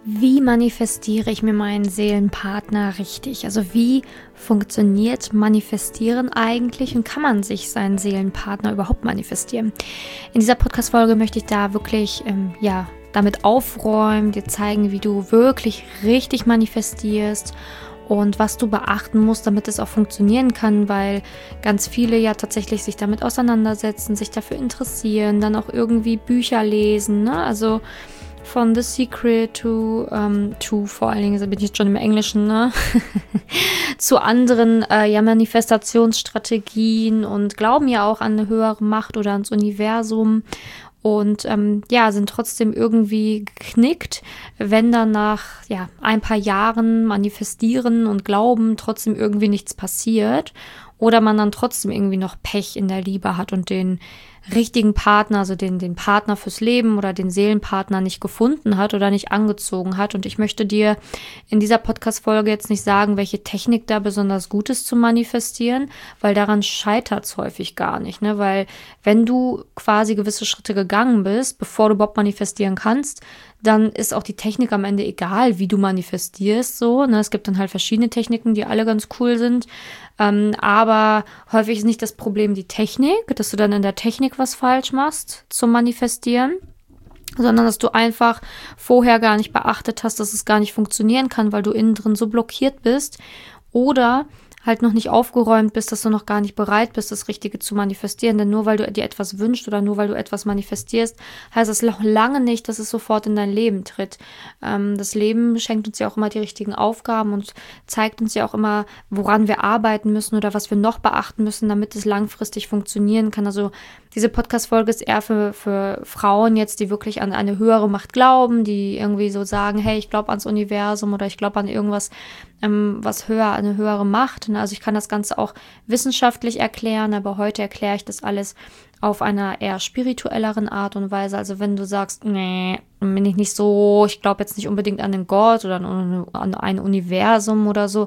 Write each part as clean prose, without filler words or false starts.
Wie manifestiere ich mir meinen Seelenpartner richtig? Also wie funktioniert Manifestieren eigentlich und kann man sich seinen Seelenpartner überhaupt manifestieren? In dieser Podcast-Folge möchte ich da wirklich damit aufräumen, dir zeigen, wie du wirklich richtig manifestierst und was du beachten musst, damit es auch funktionieren kann, weil ganz viele ja tatsächlich sich damit auseinandersetzen, sich dafür interessieren, dann auch irgendwie Bücher lesen, ne? Also von The Secret to vor allen Dingen, da bin ich jetzt schon im Englischen, ne? zu anderen Manifestationsstrategien und glauben ja auch an eine höhere Macht oder ans Universum und sind trotzdem irgendwie geknickt, wenn dann nach ein paar Jahren manifestieren und glauben trotzdem irgendwie nichts passiert oder man dann trotzdem irgendwie noch Pech in der Liebe hat und den richtigen Partner, also den Partner fürs Leben oder den Seelenpartner nicht gefunden hat oder nicht angezogen hat. Und ich möchte dir in dieser Podcast-Folge jetzt nicht sagen, welche Technik da besonders gut ist zu manifestieren, weil daran scheitert es häufig gar nicht, ne? Weil wenn du quasi gewisse Schritte gegangen bist, bevor du überhaupt manifestieren kannst, dann ist auch die Technik am Ende egal, wie du manifestierst, so, ne? Es gibt dann halt verschiedene Techniken, die alle ganz cool sind, aber häufig ist nicht das Problem die Technik, dass du dann in der Technik was falsch machst zum Manifestieren, sondern dass du einfach vorher gar nicht beachtet hast, dass es gar nicht funktionieren kann, weil du innen drin so blockiert bist oder halt noch nicht aufgeräumt bist, dass du noch gar nicht bereit bist, das Richtige zu manifestieren. Denn nur weil du dir etwas wünschst oder nur weil du etwas manifestierst, heißt das noch lange nicht, dass es sofort in dein Leben tritt. Das Leben schenkt uns ja auch immer die richtigen Aufgaben und zeigt uns ja auch immer, woran wir arbeiten müssen oder was wir noch beachten müssen, damit es langfristig funktionieren kann. Also diese Podcast-Folge ist eher für Frauen jetzt, die wirklich an eine höhere Macht glauben, die irgendwie so sagen, hey, ich glaube ans Universum oder ich glaube an irgendwas, was höher, eine höhere Macht. Also ich kann das Ganze auch wissenschaftlich erklären, aber heute erkläre ich das alles auf einer eher spirituelleren Art und Weise. Also wenn du sagst, nee, bin ich nicht so, ich glaube jetzt nicht unbedingt an den Gott oder an ein Universum oder so,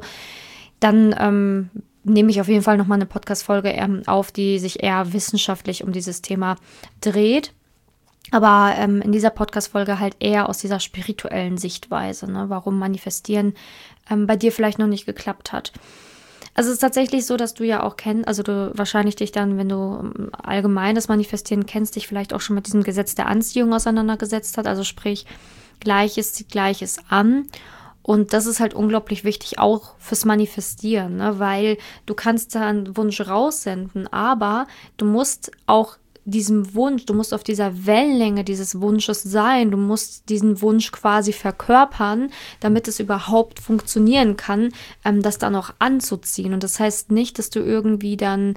dann nehme ich auf jeden Fall nochmal eine Podcast-Folge auf, die sich eher wissenschaftlich um dieses Thema dreht. Aber in dieser Podcast-Folge halt eher aus dieser spirituellen Sichtweise, ne, warum Manifestieren bei dir vielleicht noch nicht geklappt hat. Also es ist tatsächlich so, dass du ja auch kennst, also du wahrscheinlich dich dann, wenn du allgemein das Manifestieren kennst, dich vielleicht auch schon mit diesem Gesetz der Anziehung auseinandergesetzt hat. Also sprich, Gleiches zieht Gleiches an. Und das ist halt unglaublich wichtig, auch fürs Manifestieren, ne? Weil du kannst da einen Wunsch raussenden, aber du musst auch diesem Wunsch, du musst auf dieser Wellenlänge dieses Wunsches sein, du musst diesen Wunsch quasi verkörpern, damit es überhaupt funktionieren kann, das dann auch anzuziehen. Und das heißt nicht, dass du irgendwie dann,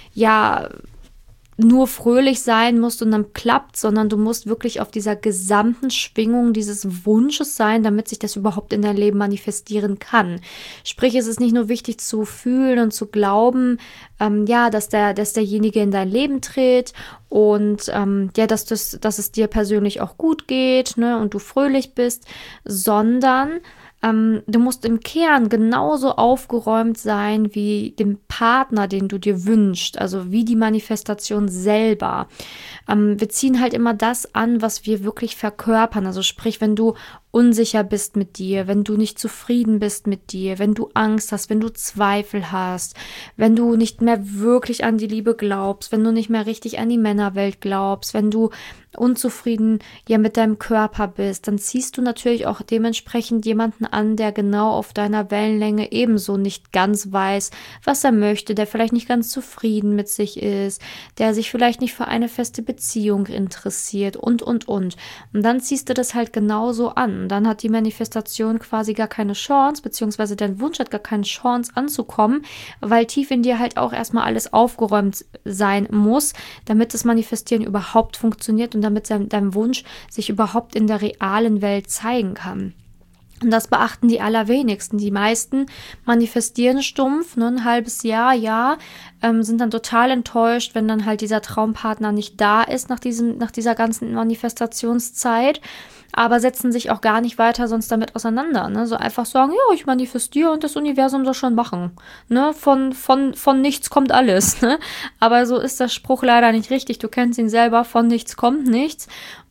nur fröhlich sein musst und dann klappt, sondern du musst wirklich auf dieser gesamten Schwingung dieses Wunsches sein, damit sich das überhaupt in dein Leben manifestieren kann. Sprich, es ist nicht nur wichtig zu fühlen und zu glauben, dass derjenige in dein Leben tritt und dass es dir persönlich auch gut geht, ne, und du fröhlich bist, sondern du musst im Kern genauso aufgeräumt sein wie dem Partner, den du dir wünschst, also wie die Manifestation selber. Wir ziehen halt immer das an, was wir wirklich verkörpern. Also sprich, wenn du unsicher bist mit dir, wenn du nicht zufrieden bist mit dir, wenn du Angst hast, wenn du Zweifel hast, wenn du nicht mehr wirklich an die Liebe glaubst, wenn du nicht mehr richtig an die Männerwelt glaubst, wenn du unzufrieden mit deinem Körper bist, dann ziehst du natürlich auch dementsprechend jemanden an, der genau auf deiner Wellenlänge ebenso nicht ganz weiß, was er möchte, der vielleicht nicht ganz zufrieden mit sich ist, der sich vielleicht nicht für eine feste Beziehung interessiert und. Und dann ziehst du das halt genauso an. Und dann hat die Manifestation quasi gar keine Chance, beziehungsweise dein Wunsch hat gar keine Chance anzukommen, weil tief in dir halt auch erstmal alles aufgeräumt sein muss, damit das Manifestieren überhaupt funktioniert und damit dein Wunsch sich überhaupt in der realen Welt zeigen kann. Und das beachten die allerwenigsten. Die meisten manifestieren stumpf, ne, ein halbes Jahr, sind dann total enttäuscht, wenn dann halt dieser Traumpartner nicht da ist nach dieser ganzen Manifestationszeit, aber setzen sich auch gar nicht weiter sonst damit auseinander. Ne? So einfach sagen, ja, ich manifestiere und das Universum soll schon machen. Ne? Von nichts kommt alles. Ne? Aber so ist der Spruch leider nicht richtig. Du kennst ihn selber, von nichts kommt nichts.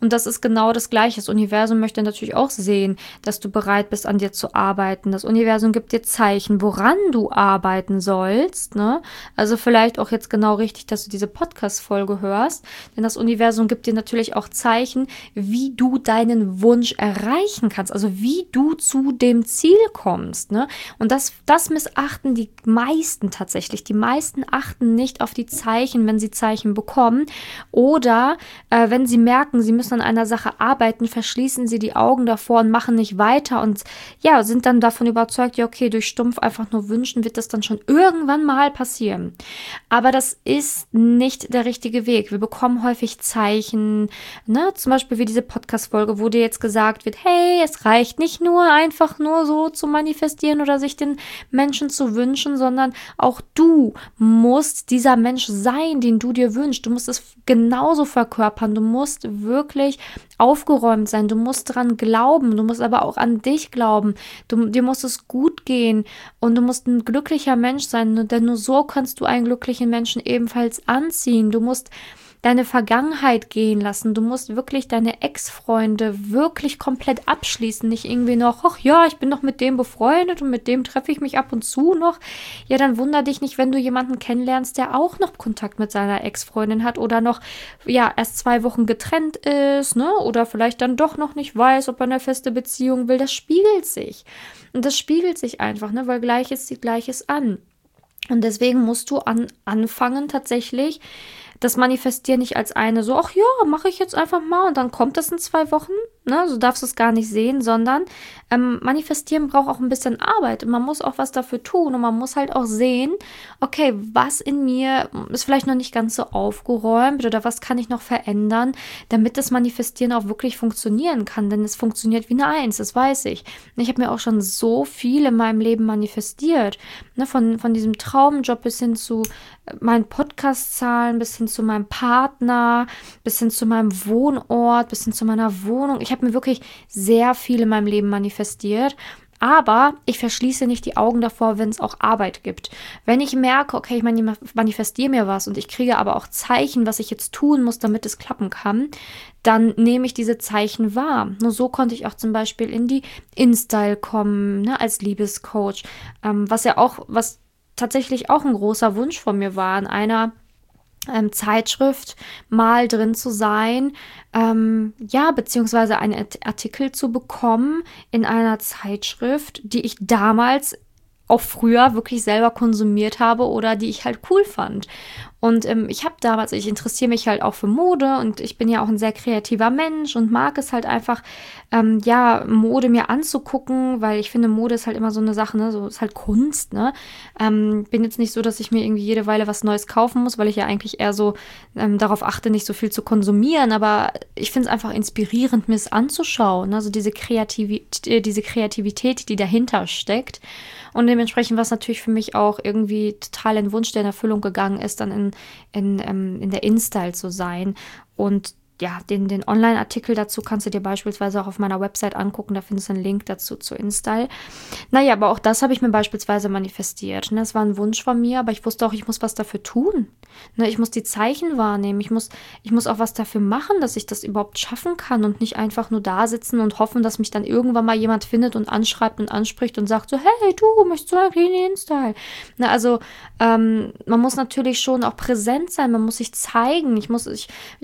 Und das ist genau das Gleiche. Das Universum möchte natürlich auch sehen, dass du bereit bist, an dir zu arbeiten. Das Universum gibt dir Zeichen, woran du arbeiten sollst, ne? Also vielleicht auch jetzt genau richtig, dass du diese Podcast-Folge hörst. Denn das Universum gibt dir natürlich auch Zeichen, wie du deinen Wunsch erreichen kannst. Also wie du zu dem Ziel kommst, ne? Und das missachten die meisten tatsächlich. Die meisten achten nicht auf die Zeichen, wenn sie Zeichen bekommen. Oder wenn sie merken, sie müssen an einer Sache arbeiten, verschließen sie die Augen davor und machen nicht weiter und ja, sind dann davon überzeugt, ja okay, durch stumpf einfach nur wünschen, wird das dann schon irgendwann mal passieren. Aber das ist nicht der richtige Weg. Wir bekommen häufig Zeichen, ne? Zum Beispiel wie diese Podcast-Folge, wo dir jetzt gesagt wird, hey, es reicht nicht nur einfach nur so zu manifestieren oder sich den Menschen zu wünschen, sondern auch du musst dieser Mensch sein, den du dir wünschst. Du musst es genauso verkörpern. Du musst wirklich aufgeräumt sein. Du musst dran glauben. Du musst aber auch an dich glauben. Dir muss es gut gehen und du musst ein glücklicher Mensch sein, denn nur so kannst du einen glücklichen Menschen ebenfalls anziehen. Du musst deine Vergangenheit gehen lassen. Du musst wirklich deine Ex-Freunde wirklich komplett abschließen. Nicht irgendwie noch, ach ja, ich bin noch mit dem befreundet und mit dem treffe ich mich ab und zu noch. Ja, dann wunder dich nicht, wenn du jemanden kennenlernst, der auch noch Kontakt mit seiner Ex-Freundin hat oder noch, ja, erst 2 Wochen getrennt ist, ne? Oder vielleicht dann doch noch nicht weiß, ob er eine feste Beziehung will. Das spiegelt sich. Und das spiegelt sich einfach, ne? Weil Gleiches zieht Gleiches an. Und deswegen musst du anfangen tatsächlich, das Manifestieren nicht als eine so, ach ja, mache ich jetzt einfach mal und dann kommt das in 2 Wochen, ne, so darfst du es gar nicht sehen, sondern Manifestieren braucht auch ein bisschen Arbeit und man muss auch was dafür tun und man muss halt auch sehen, okay, was in mir ist vielleicht noch nicht ganz so aufgeräumt oder was kann ich noch verändern, damit das Manifestieren auch wirklich funktionieren kann, denn es funktioniert wie eine Eins, das weiß ich. Ich habe mir auch schon so viel in meinem Leben manifestiert, ne, von diesem Traumjob bis hin zu meinen Podcast-Zahlen, bis hin zu meinem Partner, bis hin zu meinem Wohnort, bis hin zu meiner Wohnung. Ich habe mir wirklich sehr viel in meinem Leben manifestiert. Aber ich verschließe nicht die Augen davor, wenn es auch Arbeit gibt. Wenn ich merke, okay, ich manifestiere mir was und ich kriege aber auch Zeichen, was ich jetzt tun muss, damit es klappen kann, dann nehme ich diese Zeichen wahr. Nur so konnte ich auch zum Beispiel in die InStyle kommen, ne, als Liebescoach, was tatsächlich auch ein großer Wunsch von mir war, in einer Zeitschrift mal drin zu sein, beziehungsweise einen Artikel zu bekommen in einer Zeitschrift, die ich damals auch früher wirklich selber konsumiert habe oder die ich halt cool fand. Und ich interessiere mich halt auch für Mode und ich bin ja auch ein sehr kreativer Mensch und mag es halt einfach, Mode mir anzugucken, weil ich finde, Mode ist halt immer so eine Sache, ne, so ist halt Kunst, ne. Bin jetzt nicht so, dass ich mir irgendwie jede Weile was Neues kaufen muss, weil ich ja eigentlich eher so darauf achte, nicht so viel zu konsumieren, aber ich finde es einfach inspirierend, mir es anzuschauen, also diese Kreativität, die dahinter steckt. Und dementsprechend war es natürlich für mich auch irgendwie total ein Wunsch, der in Erfüllung gegangen ist, dann in der InStyle zu sein. Und ja, den Online-Artikel dazu kannst du dir beispielsweise auch auf meiner Website angucken. Da findest du einen Link dazu zu InStyle. Naja, aber auch das habe ich mir beispielsweise manifestiert. Ne? Das war ein Wunsch von mir, aber ich wusste auch, ich muss was dafür tun. Ne? Ich muss die Zeichen wahrnehmen. Ich muss auch was dafür machen, dass ich das überhaupt schaffen kann und nicht einfach nur da sitzen und hoffen, dass mich dann irgendwann mal jemand findet und anschreibt und anspricht und sagt so, hey, du, möchtest du eigentlich in InStyle? Ne? Also, man muss natürlich schon auch präsent sein. Man muss sich zeigen. Ich muss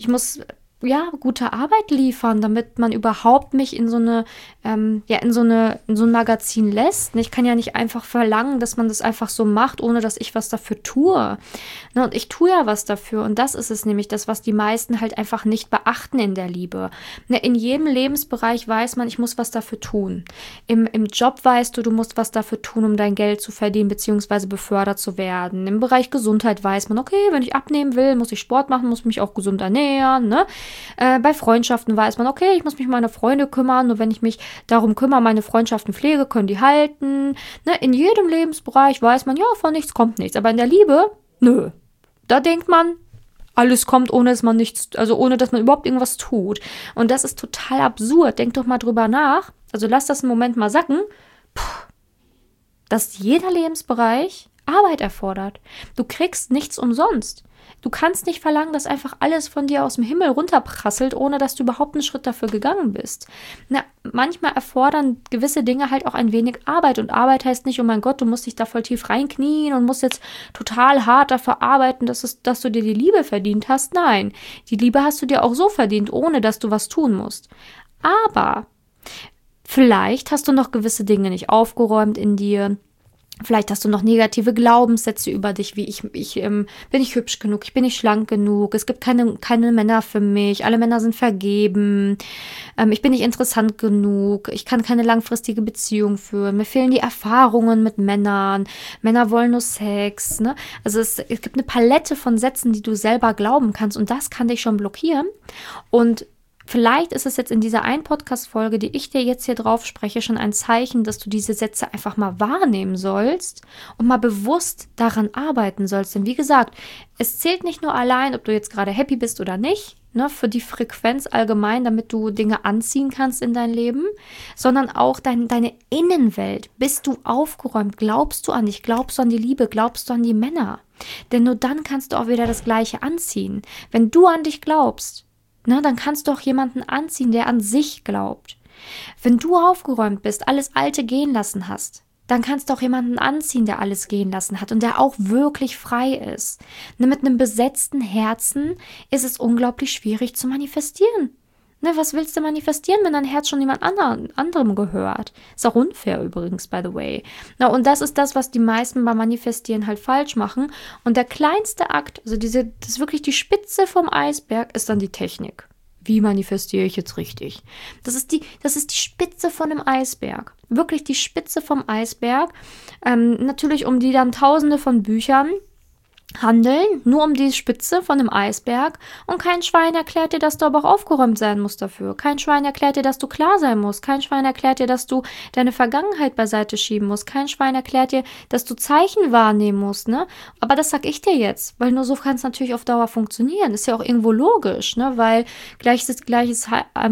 gute Arbeit liefern, damit man überhaupt mich in so ein Magazin lässt. Ich kann ja nicht einfach verlangen, dass man das einfach so macht, ohne dass ich was dafür tue. Ne, und ich tue ja was dafür. Und das ist es nämlich, das, was die meisten halt einfach nicht beachten in der Liebe. Ne, in jedem Lebensbereich weiß man, ich muss was dafür tun. Im Job weißt du musst was dafür tun, um dein Geld zu verdienen, beziehungsweise befördert zu werden. Im Bereich Gesundheit weiß man, okay, wenn ich abnehmen will, muss ich Sport machen, muss mich auch gesund ernähren, ne? Bei Freundschaften weiß man, okay, ich muss mich um meine Freunde kümmern, nur wenn ich mich darum kümmere, meine Freundschaften pflege, können die halten. Ne? In jedem Lebensbereich weiß man, ja, von nichts kommt nichts. Aber in der Liebe, nö. Da denkt man, alles kommt, ohne dass man überhaupt irgendwas tut. Und das ist total absurd. Denk doch mal drüber nach. Also lass das einen Moment mal sacken. Dass jeder Lebensbereich Arbeit erfordert. Du kriegst nichts umsonst. Du kannst nicht verlangen, dass einfach alles von dir aus dem Himmel runterprasselt, ohne dass du überhaupt einen Schritt dafür gegangen bist. Manchmal erfordern gewisse Dinge halt auch ein wenig Arbeit. Und Arbeit heißt nicht, oh mein Gott, du musst dich da voll tief reinknien und musst jetzt total hart dafür arbeiten, dass du dir die Liebe verdient hast. Nein, die Liebe hast du dir auch so verdient, ohne dass du was tun musst. Aber vielleicht hast du noch gewisse Dinge nicht aufgeräumt in dir. Vielleicht hast du noch negative Glaubenssätze über dich, wie bin ich hübsch genug, ich bin nicht schlank genug, es gibt keine Männer für mich, alle Männer sind vergeben, ich bin nicht interessant genug, ich kann keine langfristige Beziehung führen, mir fehlen die Erfahrungen mit Männern, Männer wollen nur Sex, ne? Also es gibt eine Palette von Sätzen, die du selber glauben kannst und das kann dich schon blockieren und vielleicht ist es jetzt in dieser einen Podcast-Folge, die ich dir jetzt hier drauf spreche, schon ein Zeichen, dass du diese Sätze einfach mal wahrnehmen sollst und mal bewusst daran arbeiten sollst. Denn wie gesagt, es zählt nicht nur allein, ob du jetzt gerade happy bist oder nicht, ne, für die Frequenz allgemein, damit du Dinge anziehen kannst in dein Leben, sondern auch deine Innenwelt. Bist du aufgeräumt? Glaubst du an dich? Glaubst du an die Liebe? Glaubst du an die Männer? Denn nur dann kannst du auch wieder das Gleiche anziehen. Wenn du an dich glaubst, dann kannst du auch jemanden anziehen, der an sich glaubt. Wenn du aufgeräumt bist, alles Alte gehen lassen hast, dann kannst du auch jemanden anziehen, der alles gehen lassen hat und der auch wirklich frei ist. Mit einem besetzten Herzen ist es unglaublich schwierig zu manifestieren. Was willst du manifestieren, wenn dein Herz schon jemand anderem gehört? Ist auch unfair übrigens, by the way. Und das ist das, was die meisten beim Manifestieren halt falsch machen. Und der kleinste Akt, also das ist wirklich die Spitze vom Eisberg, ist dann die Technik. Wie manifestiere ich jetzt richtig? Das ist die Spitze von dem Eisberg. Wirklich die Spitze vom Eisberg. Natürlich um die dann Tausende von Büchern handeln, nur um die Spitze von einem Eisberg und kein Schwein erklärt dir, dass du aber auch aufgeräumt sein musst dafür. Kein Schwein erklärt dir, dass du klar sein musst. Kein Schwein erklärt dir, dass du deine Vergangenheit beiseite schieben musst. Kein Schwein erklärt dir, dass du Zeichen wahrnehmen musst, ne? Aber das sag ich dir jetzt, weil nur so kann es natürlich auf Dauer funktionieren. Ist ja auch irgendwo logisch, ne? Weil Gleiches sieht Gleiches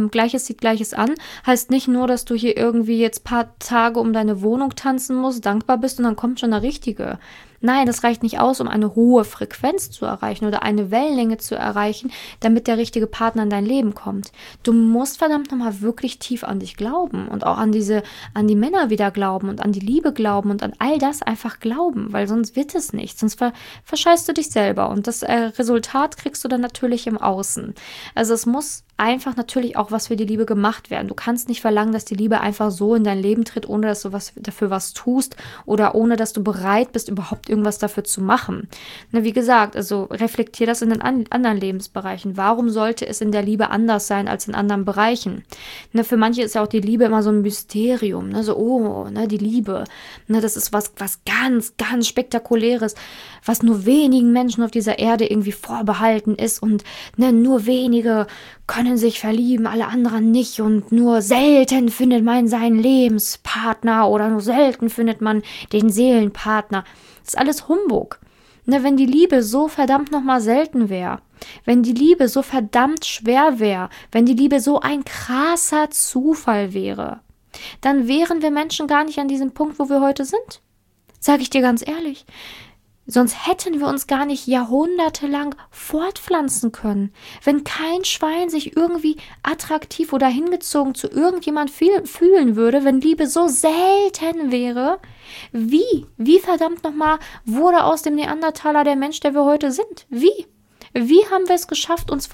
an, heißt nicht nur, dass du hier irgendwie jetzt ein paar Tage um deine Wohnung tanzen musst, dankbar bist und dann kommt schon der Richtige. Nein, das reicht nicht aus, um eine hohe Frequenz zu erreichen oder eine Wellenlänge zu erreichen, damit der richtige Partner in dein Leben kommt. Du musst verdammt nochmal wirklich tief an dich glauben und auch an die Männer wieder glauben und an die Liebe glauben und an all das einfach glauben, weil sonst wird es nicht, sonst verscheißt du dich selber und das Resultat kriegst du dann natürlich im Außen. Also es muss einfach natürlich auch was für die Liebe gemacht werden. Du kannst nicht verlangen, dass die Liebe einfach so in dein Leben tritt, ohne dass du dafür was tust oder ohne dass du bereit bist, überhaupt irgendwas dafür zu machen. Wie gesagt, also reflektier das in den anderen Lebensbereichen. Warum sollte es in der Liebe anders sein als in anderen Bereichen? Für manche ist ja auch die Liebe immer so ein Mysterium. Die Liebe. Das ist was ganz, ganz Spektakuläres, was nur wenigen Menschen auf dieser Erde irgendwie vorbehalten ist und nur wenige können sich verlieben, alle anderen nicht und nur selten findet man seinen Lebenspartner oder nur selten findet man den Seelenpartner. Das ist alles Humbug. Wenn die Liebe so verdammt nochmal selten wäre, wenn die Liebe so verdammt schwer wäre, wenn die Liebe so ein krasser Zufall wäre, dann wären wir Menschen gar nicht an diesem Punkt, wo wir heute sind. Sag ich dir ganz ehrlich. Sonst hätten wir uns gar nicht jahrhundertelang fortpflanzen können. Wenn kein Schwein sich irgendwie attraktiv oder hingezogen zu irgendjemand fühlen würde, wenn Liebe so selten wäre, wie verdammt nochmal wurde aus dem Neandertaler der Mensch, der wir heute sind? Wie haben wir es geschafft, uns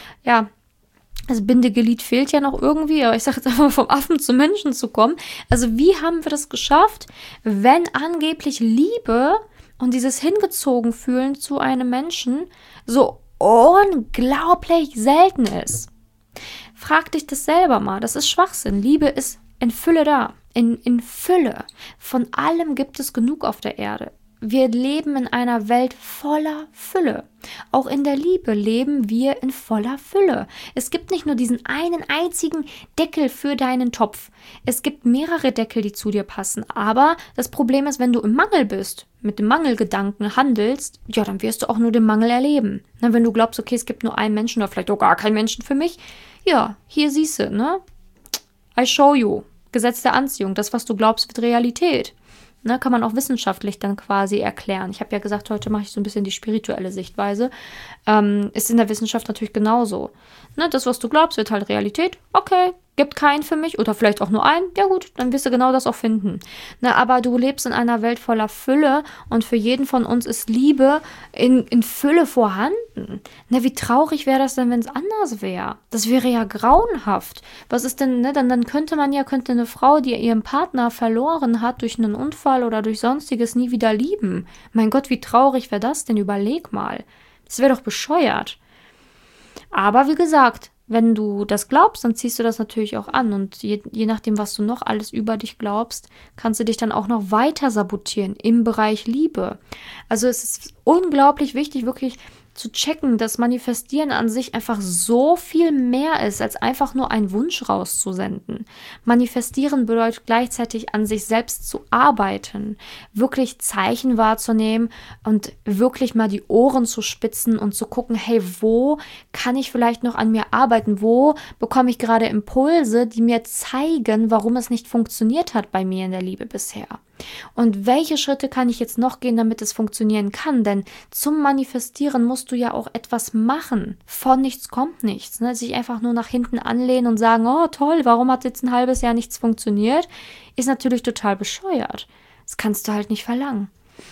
das Bindeglied fehlt ja noch irgendwie, aber ich sage jetzt einfach vom Affen zum Menschen zu kommen. Also wie haben wir das geschafft, wenn angeblich Liebe und dieses hingezogen fühlen zu einem Menschen so unglaublich selten ist? Frag dich das selber mal. Das ist Schwachsinn. Liebe ist in Fülle da. In Fülle. Von allem gibt es genug auf der Erde. Wir leben in einer Welt voller Fülle. Auch in der Liebe leben wir in voller Fülle. Es gibt nicht nur diesen einen einzigen Deckel für deinen Topf. Es gibt mehrere Deckel, die zu dir passen. Aber das Problem ist, wenn du im Mangel bist, mit dem Mangelgedanken handelst, ja, dann wirst du auch nur den Mangel erleben. Wenn du glaubst, okay, es gibt nur einen Menschen oder vielleicht auch gar keinen Menschen für mich, ja, hier siehst du, ne? I show you. Gesetz der Anziehung. Das, was du glaubst, wird Realität. Ne, kann man auch wissenschaftlich dann quasi erklären. Ich habe ja gesagt, heute mache ich so ein bisschen die spirituelle Sichtweise. Ist in der Wissenschaft natürlich genauso. Ne, das, was du glaubst, wird halt Realität. Okay, gibt keinen für mich oder vielleicht auch nur einen. Ja gut, dann wirst du genau das auch finden. Ne, aber du lebst in einer Welt voller Fülle und für jeden von uns ist Liebe in Fülle vorhanden. Ne, wie traurig wäre das denn, wenn es anders wäre? Das wäre ja grauenhaft. Was ist denn, ne, dann könnte eine Frau, die ihren Partner verloren hat durch einen Unfall oder durch Sonstiges, nie wieder lieben. Mein Gott, wie traurig wäre das denn? Überleg mal. Das wäre doch bescheuert. Aber wie gesagt, wenn du das glaubst, dann ziehst du das natürlich auch an. Und je nachdem, was du noch alles über dich glaubst, kannst du dich dann auch noch weiter sabotieren im Bereich Liebe. Also es ist unglaublich wichtig, wirklich zu checken, dass Manifestieren an sich einfach so viel mehr ist, als einfach nur einen Wunsch rauszusenden. Manifestieren bedeutet gleichzeitig an sich selbst zu arbeiten, wirklich Zeichen wahrzunehmen und wirklich mal die Ohren zu spitzen und zu gucken, hey, wo kann ich vielleicht noch an mir arbeiten? Wo bekomme ich gerade Impulse, die mir zeigen, warum es nicht funktioniert hat bei mir in der Liebe bisher? Und welche Schritte kann ich jetzt noch gehen, damit es funktionieren kann? Denn zum Manifestieren musst du ja auch etwas machen. Von nichts kommt nichts. Ne? Sich einfach nur nach hinten anlehnen und sagen, oh toll, warum hat jetzt ein halbes Jahr nichts funktioniert, ist natürlich total bescheuert. Das kannst du halt nicht verlangen.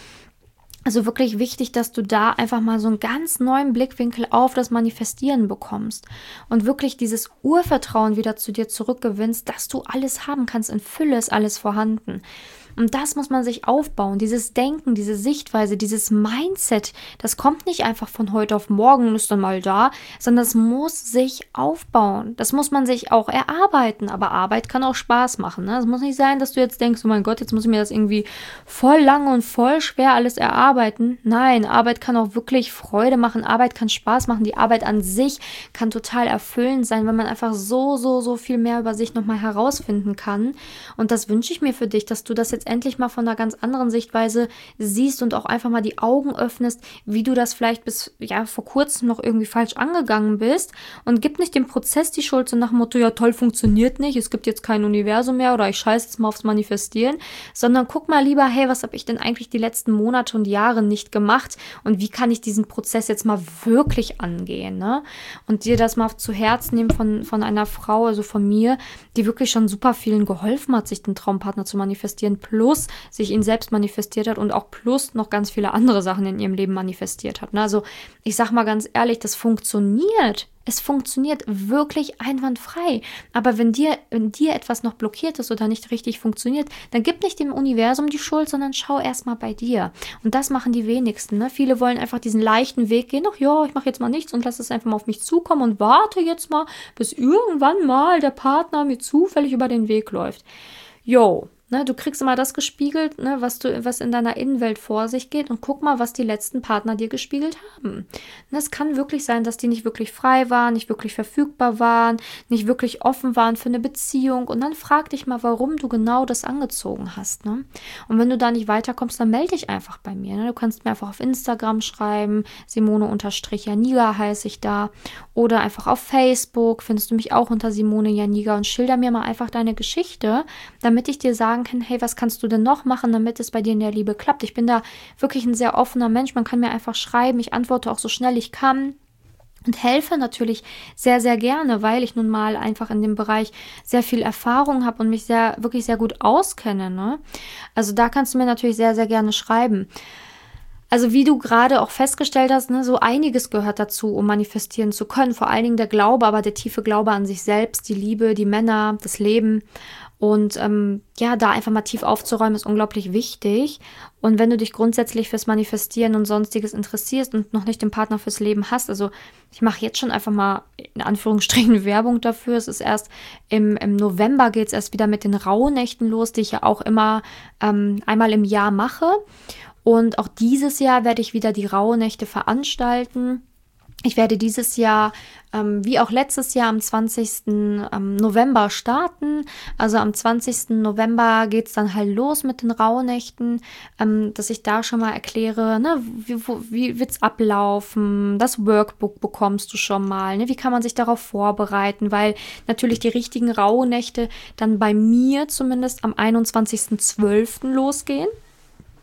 Also wirklich wichtig, dass du da einfach mal so einen ganz neuen Blickwinkel auf das Manifestieren bekommst und wirklich dieses Urvertrauen wieder zu dir zurückgewinnst, dass du alles haben kannst. In Fülle ist alles vorhanden. Und das muss man sich aufbauen, dieses Denken, diese Sichtweise, dieses Mindset, das kommt nicht einfach von heute auf morgen und ist dann mal da, sondern das muss sich aufbauen. Das muss man sich auch erarbeiten, aber Arbeit kann auch Spaß machen. Ne? Es muss nicht sein, dass du jetzt denkst, oh mein Gott, jetzt muss ich mir das irgendwie voll lange und voll schwer alles erarbeiten. Nein, Arbeit kann auch wirklich Freude machen, Arbeit kann Spaß machen, die Arbeit an sich kann total erfüllend sein, wenn man einfach so viel mehr über sich nochmal herausfinden kann. Und das wünsche ich mir für dich, dass du das jetzt endlich mal von einer ganz anderen Sichtweise siehst und auch einfach mal die Augen öffnest, wie du das vielleicht bis vor kurzem noch irgendwie falsch angegangen bist, und gib nicht dem Prozess die Schuld so nach dem Motto, ja toll, funktioniert nicht, es gibt jetzt kein Universum mehr oder ich scheiße jetzt mal aufs Manifestieren, sondern guck mal lieber, hey, was habe ich denn eigentlich die letzten Monate und Jahre nicht gemacht und wie kann ich diesen Prozess jetzt mal wirklich angehen, ne? Und dir das mal zu Herzen nehmen von einer Frau, also von mir, die wirklich schon super vielen geholfen hat, sich den Traumpartner zu manifestieren, plus sich ihn selbst manifestiert hat und auch plus noch ganz viele andere Sachen in ihrem Leben manifestiert hat. Also ich sag mal ganz ehrlich, das funktioniert. Es funktioniert wirklich einwandfrei. Aber wenn dir etwas noch blockiert ist oder nicht richtig funktioniert, dann gib nicht dem Universum die Schuld, sondern schau erstmal bei dir. Und das machen die wenigsten. Ne? Viele wollen einfach diesen leichten Weg gehen. Ach ja, ich mache jetzt mal nichts und lasse es einfach mal auf mich zukommen und warte jetzt mal, bis irgendwann mal der Partner mir zufällig über den Weg läuft. Jo. Ne, du kriegst immer das gespiegelt, ne, was in deiner Innenwelt vor sich geht, und guck mal, was die letzten Partner dir gespiegelt haben. Und es kann wirklich sein, dass die nicht wirklich frei waren, nicht wirklich verfügbar waren, nicht wirklich offen waren für eine Beziehung, und dann frag dich mal, warum du genau das angezogen hast. Ne? Und wenn du da nicht weiterkommst, dann melde dich einfach bei mir. Ne? Du kannst mir einfach auf Instagram schreiben, Simone_Janiga heiße ich da, oder einfach auf Facebook findest du mich auch unter Simone Janiga, und schilder mir mal einfach deine Geschichte, damit ich dir sagen kann, hey, was kannst du denn noch machen, damit es bei dir in der Liebe klappt? Ich bin da wirklich ein sehr offener Mensch, man kann mir einfach schreiben, ich antworte auch so schnell ich kann und helfe natürlich sehr, sehr gerne, weil ich nun mal einfach in dem Bereich sehr viel Erfahrung habe und mich wirklich sehr gut auskenne. Ne? Also da kannst du mir natürlich sehr, sehr gerne schreiben. Also wie du gerade auch festgestellt hast, ne, so einiges gehört dazu, um manifestieren zu können. Vor allen Dingen der Glaube, aber der tiefe Glaube an sich selbst, die Liebe, die Männer, das Leben. Und da einfach mal tief aufzuräumen, ist unglaublich wichtig. Und wenn du dich grundsätzlich fürs Manifestieren und Sonstiges interessierst und noch nicht den Partner fürs Leben hast, also ich mache jetzt schon einfach mal in Anführungsstrichen Werbung dafür. Es ist erst im November geht es erst wieder mit den Rauhnächten los, die ich ja auch immer einmal im Jahr mache. Und auch dieses Jahr werde ich wieder die Rauhnächte veranstalten. Ich werde dieses Jahr, wie auch letztes Jahr, am 20. November starten. Also am 20. November geht es dann halt los mit den Rauhnächten, dass ich da schon mal erkläre, ne, wie wird es ablaufen, das Workbook bekommst du schon mal, ne, wie kann man sich darauf vorbereiten, weil natürlich die richtigen Rauhnächte dann bei mir zumindest am 21.12. losgehen.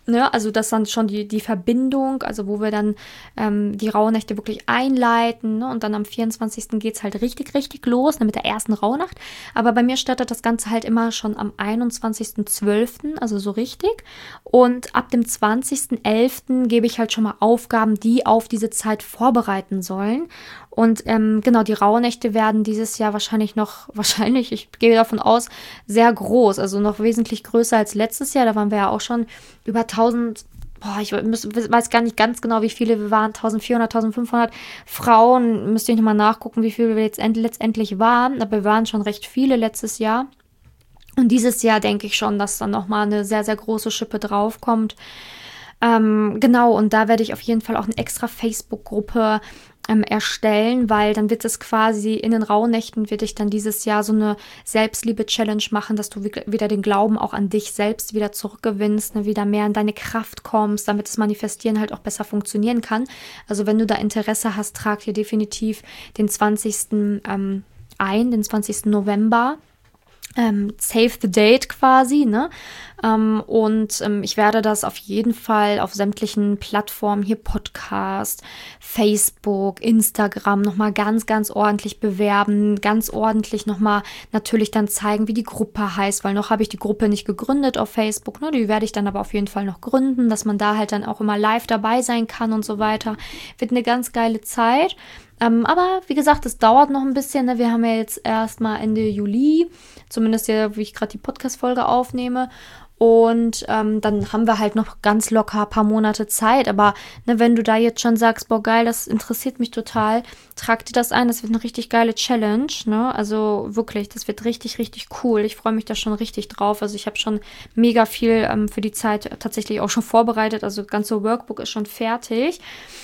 Ne, also das dann schon die Verbindung, also wo wir dann die Rauhnächte wirklich einleiten, ne? Und dann am 24. geht es halt richtig, richtig los, ne? Mit der ersten Rauhnacht. Aber bei mir startet das Ganze halt immer schon am 21.12., also so richtig. Und ab dem 20.11. gebe ich halt schon mal Aufgaben, die auf diese Zeit vorbereiten sollen. Und genau, die Rauhnächte werden dieses Jahr wahrscheinlich, ich gehe davon aus, sehr groß, also noch wesentlich größer als letztes Jahr. Da waren wir ja auch schon über 1000, ich weiß gar nicht ganz genau, wie viele wir waren, 1400, 1500 Frauen, müsste ich nochmal nachgucken, wie viele wir jetzt letztendlich waren, aber wir waren schon recht viele letztes Jahr. Und dieses Jahr denke ich schon, dass dann nochmal eine sehr, sehr große Schippe draufkommt. Genau, und da werde ich auf jeden Fall auch eine extra Facebook-Gruppe erstellen, weil dann wird es quasi in den Rauhnächten, wird ich dann dieses Jahr so eine Selbstliebe-Challenge machen, dass du wieder den Glauben auch an dich selbst wieder zurückgewinnst, ne, wieder mehr in deine Kraft kommst, damit das Manifestieren halt auch besser funktionieren kann. Also wenn du da Interesse hast, trag dir definitiv den 20. Den 20. November. Save the date quasi, ne? Ich werde das auf jeden Fall auf sämtlichen Plattformen, hier Podcast, Facebook, Instagram nochmal ganz, ganz ordentlich bewerben, ganz ordentlich nochmal natürlich dann zeigen, wie die Gruppe heißt, weil noch habe ich die Gruppe nicht gegründet auf Facebook, ne? Die werde ich dann aber auf jeden Fall noch gründen, dass man da halt dann auch immer live dabei sein kann und so weiter. Wird eine ganz geile Zeit. Aber wie gesagt, es dauert noch ein bisschen. Ne? Wir haben ja jetzt erst mal Ende Juli, zumindest ja, wie ich gerade die Podcast-Folge aufnehme. Und dann haben wir halt noch ganz locker ein paar Monate Zeit. Aber ne, wenn du da jetzt schon sagst, boah geil, das interessiert mich total, trag dir das ein. Das wird eine richtig geile Challenge. Ne? Also wirklich, das wird richtig, richtig cool. Ich freue mich da schon richtig drauf. Also ich habe schon mega viel für die Zeit tatsächlich auch schon vorbereitet. Also das ganze Workbook ist schon fertig.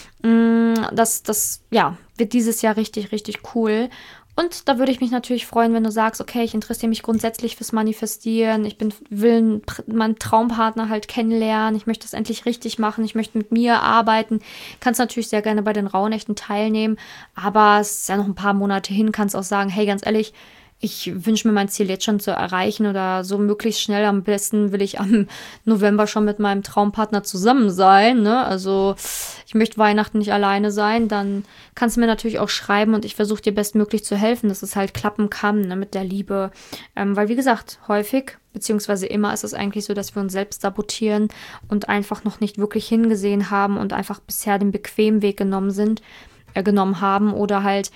Das wird dieses Jahr richtig, richtig cool. Und da würde ich mich natürlich freuen, wenn du sagst, okay, ich interessiere mich grundsätzlich fürs Manifestieren, will meinen Traumpartner halt kennenlernen, ich möchte das endlich richtig machen, ich möchte mit mir arbeiten. Kannst natürlich sehr gerne bei den Rauhnächten teilnehmen, aber es ist ja noch ein paar Monate hin, kannst auch sagen, hey, ganz ehrlich, ich wünsche mir mein Ziel jetzt schon zu erreichen oder so möglichst schnell. Am besten will ich am November schon mit meinem Traumpartner zusammen sein, ne? Also ich möchte Weihnachten nicht alleine sein. Dann kannst du mir natürlich auch schreiben und ich versuche dir bestmöglich zu helfen, dass es halt klappen kann, ne, mit der Liebe. Weil wie gesagt, häufig, beziehungsweise immer ist es eigentlich so, dass wir uns selbst sabotieren und einfach noch nicht wirklich hingesehen haben und einfach bisher den bequemen Weg genommen haben oder halt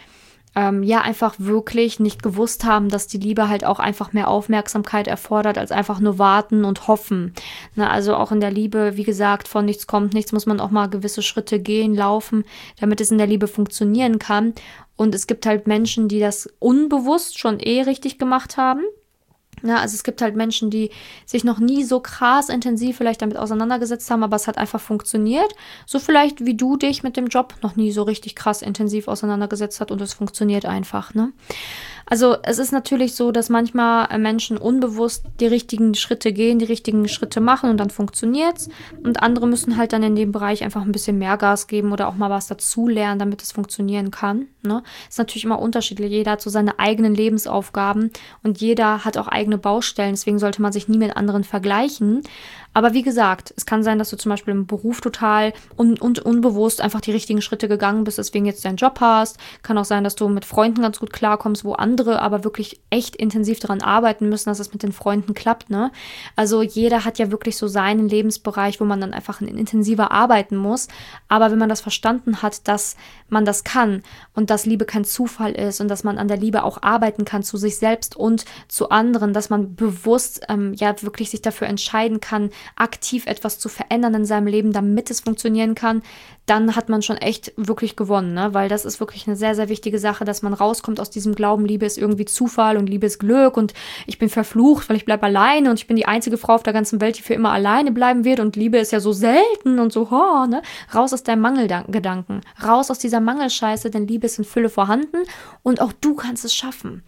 einfach wirklich nicht gewusst haben, dass die Liebe halt auch einfach mehr Aufmerksamkeit erfordert, als einfach nur warten und hoffen. Ne, also auch in der Liebe, wie gesagt, von nichts kommt nichts, muss man auch mal gewisse Schritte gehen, laufen, damit es in der Liebe funktionieren kann. Und es gibt halt Menschen, die das unbewusst schon richtig gemacht haben. Ja, also es gibt halt Menschen, die sich noch nie so krass intensiv vielleicht damit auseinandergesetzt haben, aber es hat einfach funktioniert. So vielleicht wie du dich mit dem Job noch nie so richtig krass intensiv auseinandergesetzt hast und es funktioniert einfach, ne? Also es ist natürlich so, dass manchmal Menschen unbewusst die richtigen Schritte gehen, die richtigen Schritte machen und dann funktioniert's. Und andere müssen halt dann in dem Bereich einfach ein bisschen mehr Gas geben oder auch mal was dazulernen, damit es funktionieren kann. Ne? Ist natürlich immer unterschiedlich. Jeder hat so seine eigenen Lebensaufgaben und jeder hat auch eigene Baustellen. Deswegen sollte man sich nie mit anderen vergleichen. Aber wie gesagt, es kann sein, dass du zum Beispiel im Beruf total unbewusst einfach die richtigen Schritte gegangen bist, deswegen jetzt deinen Job hast. Kann auch sein, dass du mit Freunden ganz gut klarkommst, wo andere aber wirklich echt intensiv daran arbeiten müssen, dass es mit den Freunden klappt, ne? Also jeder hat ja wirklich so seinen Lebensbereich, wo man dann einfach intensiver arbeiten muss. Aber wenn man das verstanden hat, dass man das kann und dass Liebe kein Zufall ist und dass man an der Liebe auch arbeiten kann zu sich selbst und zu anderen, dass man bewusst wirklich sich dafür entscheiden kann, aktiv etwas zu verändern in seinem Leben, damit es funktionieren kann, dann hat man schon echt wirklich gewonnen, ne? Weil das ist wirklich eine sehr, sehr wichtige Sache, dass man rauskommt aus diesem Glauben, Liebe ist irgendwie Zufall und Liebe ist Glück und ich bin verflucht, weil ich bleibe alleine und ich bin die einzige Frau auf der ganzen Welt, die für immer alleine bleiben wird und Liebe ist ja so selten und so, ne? Raus aus deinem Mangelgedanken, raus aus dieser Mangelscheiße, denn Liebe ist in Fülle vorhanden und auch du kannst es schaffen.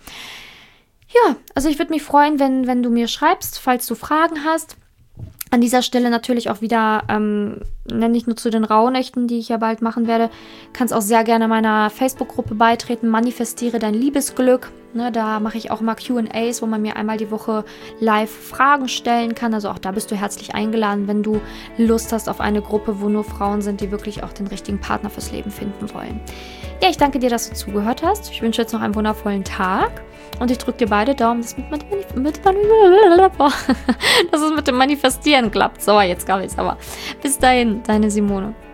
Ja, also ich würde mich freuen, wenn du mir schreibst, falls du Fragen hast. An dieser Stelle natürlich auch wieder, nicht nur zu den Rauhnächten, die ich ja bald machen werde, kannst auch sehr gerne meiner Facebook-Gruppe beitreten, Manifestiere dein Liebesglück. Ne, da mache ich auch immer Q&As, wo man mir einmal die Woche live Fragen stellen kann. Also auch da bist du herzlich eingeladen, wenn du Lust hast auf eine Gruppe, wo nur Frauen sind, die wirklich auch den richtigen Partner fürs Leben finden wollen. Ja, ich danke dir, dass du zugehört hast. Ich wünsche jetzt noch einen wundervollen Tag. Und ich drücke dir beide Daumen, dass es mit dem Manifestieren klappt. So, jetzt glaube ich es aber. Bis dahin, deine Simone.